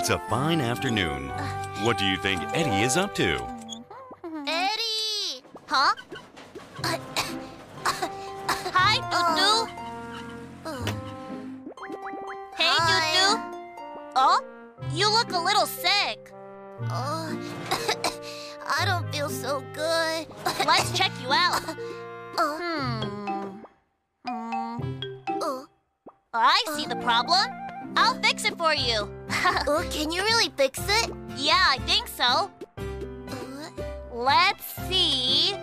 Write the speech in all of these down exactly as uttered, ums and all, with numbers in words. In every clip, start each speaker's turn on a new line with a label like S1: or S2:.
S1: It's a fine afternoon. What do you think Eddie is up to?
S2: Eddie! Huh? Hi, Doo-Doo. Hey, Doo-Doo. Oh? You look a little sick.
S3: Uh, I don't feel so good.
S2: Let's check you out.
S3: Uh,
S2: Hmm. Hmm.
S3: uh,
S2: I see the problem. I'll fix it for you.
S3: uh, can you really fix it?
S2: Yeah, I think so.
S3: Uh,
S2: Let's see.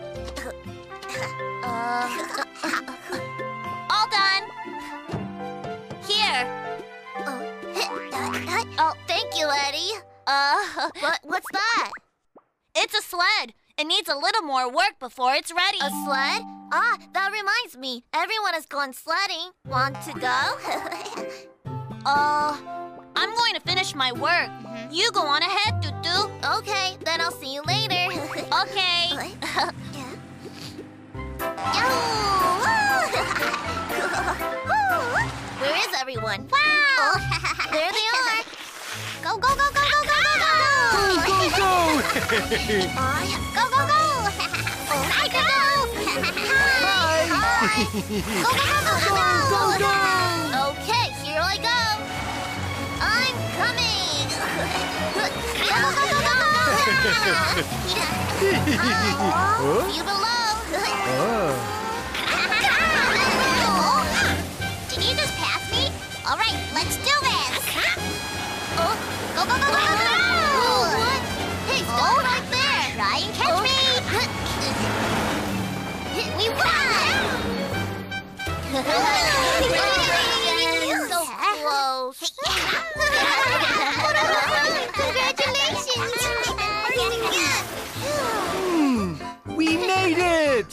S2: Uh, all done. Here.
S3: uh, oh, thank you, Eddie.
S2: Uh,
S3: What? What's that?
S2: it's a sled. It needs a little more work before it's ready.
S3: A sled? Ah, that reminds me. Everyone has gone sledding. Want to go?
S2: Uh, I'm going to finish my work. You go on ahead, Doo-Doo.
S3: Okay, then I'll see you later.
S2: Okay.
S3: Where is everyone? Wow! There they are. Go, go, go, go, go, go, go, go!
S1: Go, go!
S3: Uh, go, go, go! Hi, go! Hi! Hi! Go, go, go, go, go!
S1: Go, go!
S3: Okay, here I go. I'm coming. Go, go, go, go, go, go! See you below. Did you just pass me? All right, let's do this. Oh, go, go, go, go, go, go! What? Hey, stop right there. Try and catch me. We won! So close. Congratulations!
S4: Hmm, we made it!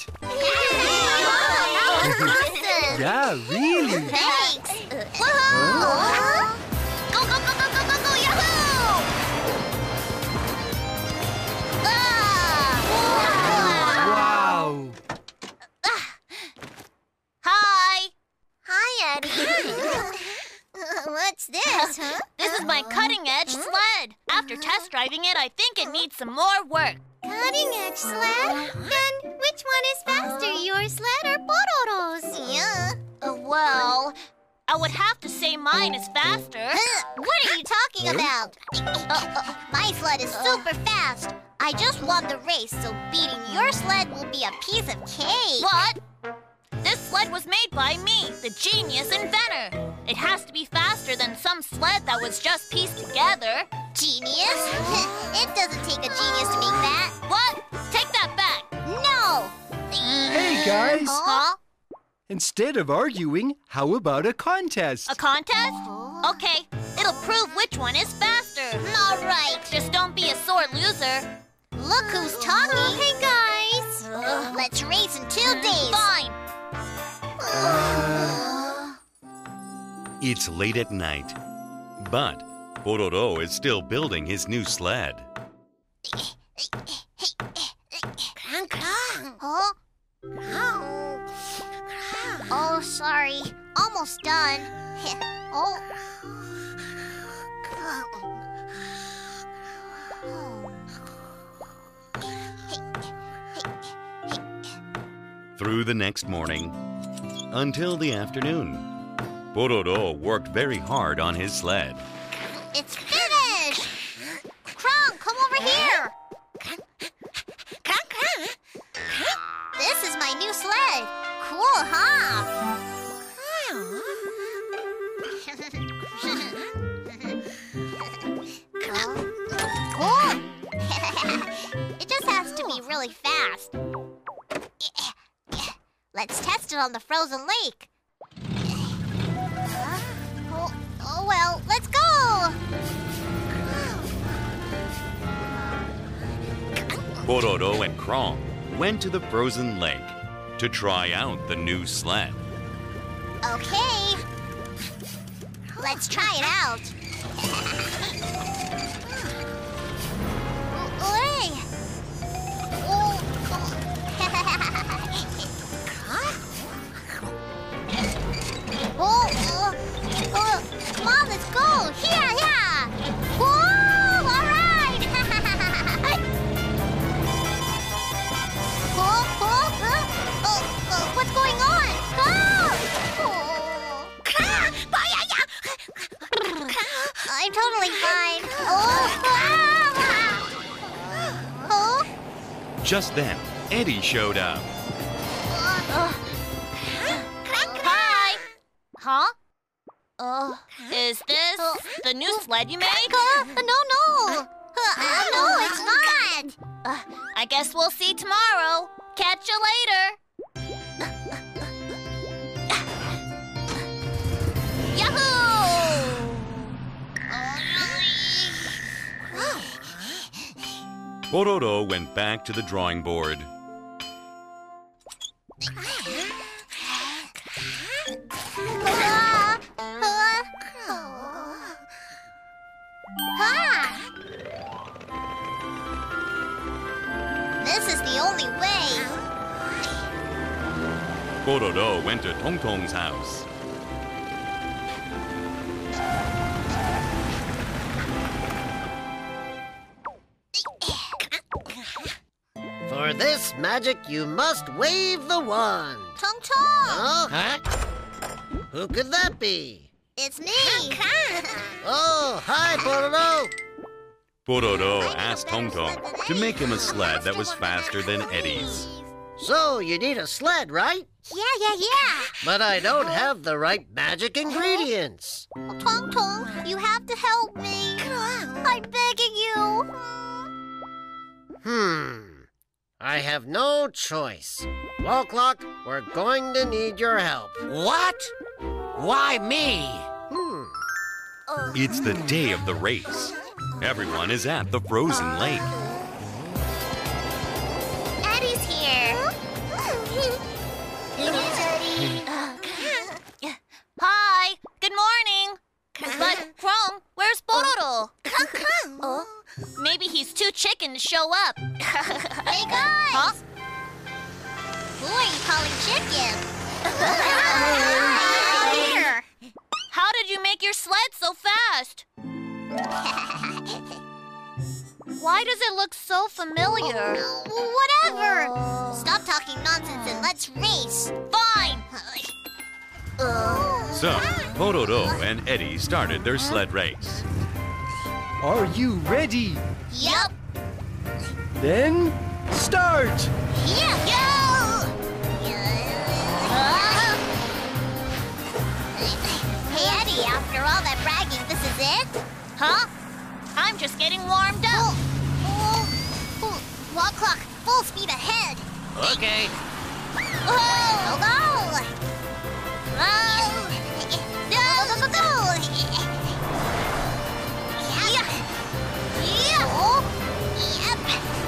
S3: Awesome!
S4: Yeah, really.
S3: Thanks! Woohoo! Go, go, go, go, go, go, go, yahoo! Ah!
S4: Wow.
S2: Hi.
S3: Hi, Eddie. What's this, huh?
S2: This is my cutting-edge sled. After test driving it, I think it needs some more work.
S3: Cutting-edge sled? Then which one is faster, your sled or Pororo's? Yeah.
S2: Uh, well, I would have to say mine is faster.
S3: What are you talking about? My sled is super fast. I just won the race, so beating your sled will be a piece of cake.
S2: What? This sled was made by me, the genius inventor. It has to be faster than some sled that was just pieced together.
S3: Genius? It doesn't take a genius to make that.
S2: What? Take that back.
S3: No!
S4: Hey, guys.
S2: Huh?
S4: Instead of arguing, how about a contest?
S2: A contest? Okay, it'll prove which one is faster.
S3: All right.
S2: Just don't be a sore loser.
S3: Look who's talking. Hey, guys. Let's race in two days.
S2: Fine.
S1: It's late at night, but Pororo is still building his new sled.
S3: Crunk, crunk. Huh? Oh, sorry. Almost done. Oh.
S1: Through the next morning, until the afternoon, Pororo worked very hard on his sled.
S3: It's finished! Krong, come over here! This is my new sled. Cool, huh? Cool. It just has to be really fast. Let's test it on the frozen lake. Huh? Oh, oh well, let's go!
S1: Pororo and Krong went to the frozen lake to try out the new sled.
S3: Okay. Let's try it out. Hey. Oh. Oh, oh, oh. Come on, let's go. Here, yeah. Whoa.
S1: Just then, Eddie showed up.
S2: Hi! Huh? Uh, is this the new sled you made?
S3: Uh, no, no. Uh, no, it's not.
S2: Uh, I guess we'll see tomorrow. Catch you later. Yahoo!
S1: Pororo went back to the drawing board.
S3: Uh, uh, ah. This is the only way.
S1: Pororo went to Tong Tong's house.
S5: For this magic, you must wave the wand.
S3: Tong Tong,
S5: Oh, huh? Who could that be?
S3: it's me.
S5: Oh, hi, Pororo.
S1: Pororo asked Tong Tong to make him a sled that was faster than Eddie's.
S5: So, you need a sled, right?
S3: Yeah, yeah, yeah.
S5: But I don't have the right magic ingredients.
S3: Tong Tong, you have to help me. I'm begging you.
S5: Hmm. I have no choice. Wall Clock, we're going to need your help.
S6: What? Why me?
S5: Hmm.
S1: It's the day of the race. Everyone is at the frozen lake.
S3: Eddie's here.
S2: Hi, good morning. But, Chrome, where's Pororo? Oh, maybe he's too chicken to show up.
S3: Hey, guys.
S2: Huh?
S3: Who are you calling chicken? Here.
S2: How did you make your sled so fast? Why does it look so familiar?
S3: Whatever. Stop talking nonsense and let's race.
S2: Fine.
S1: So, Pororo and Eddie started their sled race.
S4: Are you ready?
S3: Yup.
S4: Then start!
S3: Here. Go. Hey, Eddie, after all that bragging, this is it?
S2: Huh? I'm just getting warmed up.
S3: Oh, oh, wall clock, full speed ahead.
S6: Okay.
S3: Whoa, go, go. Oh. Go, go, go, go. Yeah. Yeah. Oh. Yep.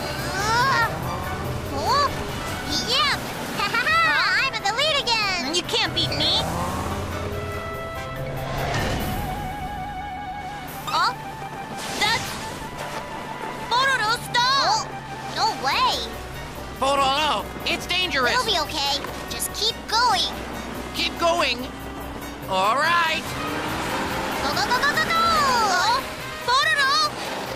S3: Oh. Yep. Ha ha ha. I'm in the lead again.
S2: You can't beat me. Oh, that's Pororo, stop!
S3: Oh, no way.
S6: Pororo, it's dangerous.
S3: We'll be okay. Just keep going.
S6: Keep going. All right.
S3: Go, go, go, go, go, go.
S2: Oh, Pororo!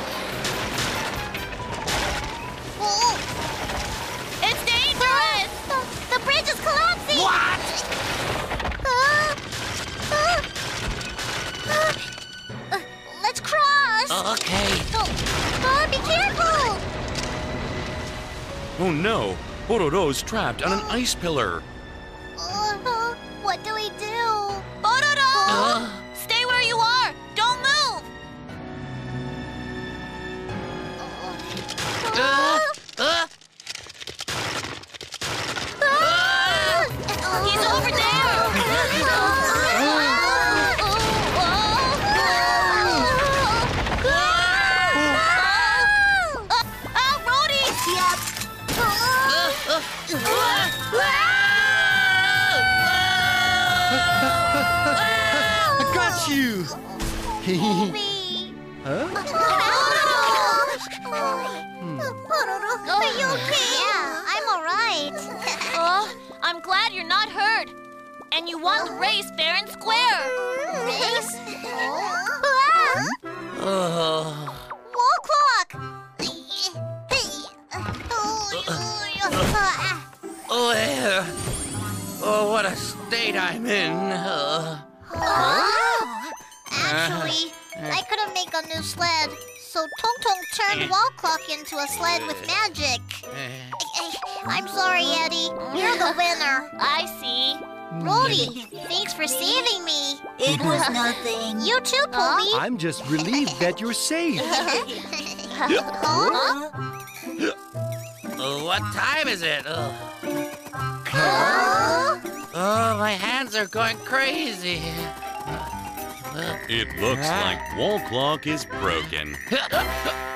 S3: Oh.
S2: It's dangerous!
S3: The, the bridge is collapsing!
S6: What?
S3: Uh, uh, uh, uh, let's cross!
S6: Okay.
S3: Oh, uh, be careful!
S1: Oh no! Pororo's trapped on an ice pillar.
S3: Uh, uh, what do we do?
S2: Pororo!
S6: Uh.
S2: Stay where you are! Don't move!
S6: Uh, uh,
S3: Ah!
S2: He's over there! Uh, uh, Rhodey!
S3: Yep.
S4: I got you! Huh?
S3: Are you okay? Yeah, I'm all right.
S2: Oh, I'm glad you're not hurt. And you won the race fair and square.
S3: Race?
S6: uh,
S3: Wall clock!
S6: where? Oh, what a state I'm in. Uh,
S3: Actually, I couldn't make a new sled, So Tung Tung turned Wall Clock into a sled with magic. I'm sorry, Eddie. You're the winner.
S2: I see.
S3: Rhodey, thanks for saving me.
S7: It was nothing.
S3: You too, Poby.
S4: I'm just relieved that you're safe.
S3: Huh?
S6: Oh, what time is it? Oh.
S3: Huh?
S6: Oh, my hands are going crazy.
S1: It looks like Wall Clock is broken.